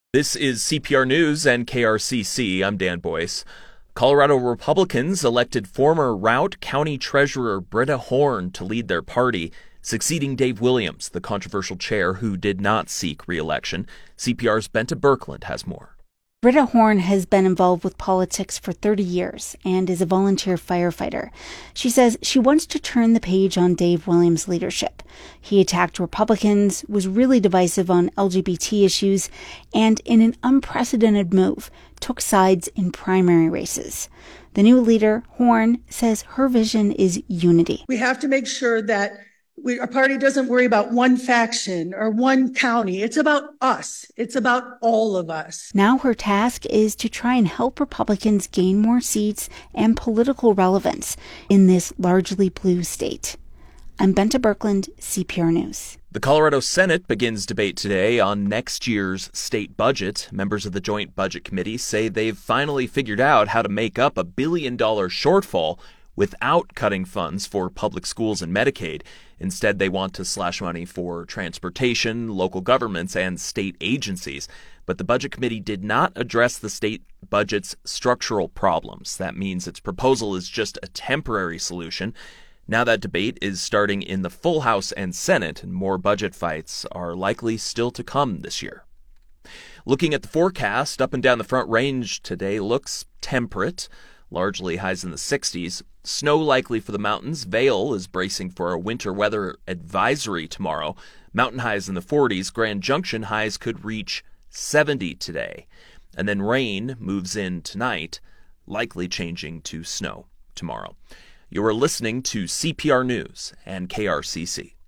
This is CPR News and KRCC. I'm Dan Boyce. Colorado Republicans elected former Routt County Treasurer Britta Horn to lead their party, succeeding Dave Williams, the controversial chair who did not seek re-election. CPR's Bente Birkeland has more. Britta Horn has been involved with politics for 30 years and is a volunteer firefighter. She says she wants to turn the page on Dave Williams' leadership. He attacked Republicans, was really divisive on LGBT issues, and in an unprecedented move, took sides in primary races. The new leader, Horn, says her vision is unity. We have to make sure that our party doesn't worry about one faction or one county. It's about us. It's about all of us. Now her task is to try and help Republicans gain more seats and political relevance in this largely blue state. I'm Bente Birkeland, CPR News. The Colorado Senate begins debate today on next year's state budget. Members of the Joint Budget Committee say they've finally figured out how to make up a $1 billion shortfall without cutting funds for public schools and Medicaid. Instead, they want to slash money for transportation, local governments, and state agencies. But the Budget Committee did not address the state budget's structural problems. That means its proposal is just a temporary solution. Now that debate is starting in the full House and Senate, and more budget fights are likely still to come this year. Looking at the forecast, up and down the Front Range today looks temperate. Largely highs in the 60s. Snow likely for the mountains. Vail is bracing for a winter weather advisory tomorrow. Mountain highs in the 40s. Grand Junction highs could reach 70 today. And then rain moves in tonight, likely changing to snow tomorrow. You are listening to CPR News and KRCC.